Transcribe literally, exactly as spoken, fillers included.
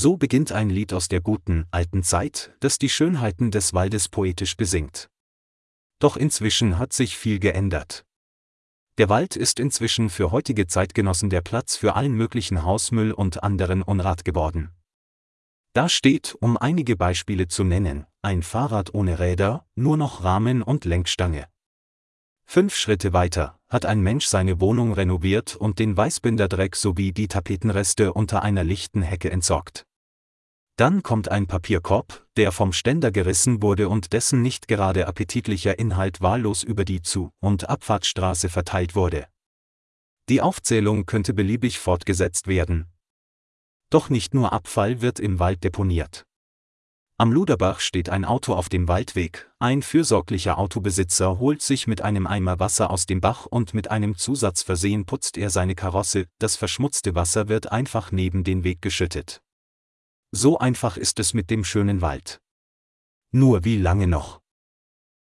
So beginnt ein Lied aus der guten, alten Zeit, das die Schönheiten des Waldes poetisch besingt. Doch inzwischen hat sich viel geändert. Der Wald ist inzwischen für heutige Zeitgenossen der Platz für allen möglichen Hausmüll und anderen Unrat geworden. Da steht, um einige Beispiele zu nennen, ein Fahrrad ohne Räder, nur noch Rahmen und Lenkstange. Fünf Schritte weiter hat ein Mensch seine Wohnung renoviert und den Weißbinderdreck sowie die Tapetenreste unter einer lichten Hecke entsorgt. Dann kommt ein Papierkorb, der vom Ständer gerissen wurde und dessen nicht gerade appetitlicher Inhalt wahllos über die Zu- und Abfahrtsstraße verteilt wurde. Die Aufzählung könnte beliebig fortgesetzt werden. Doch nicht nur Abfall wird im Wald deponiert. Am Luderbach steht ein Auto auf dem Waldweg, ein fürsorglicher Autobesitzer holt sich mit einem Eimer Wasser aus dem Bach und mit einem Zusatz versehen putzt er seine Karosse, das verschmutzte Wasser wird einfach neben den Weg geschüttet. So einfach ist es mit dem schönen Wald. Nur wie lange noch?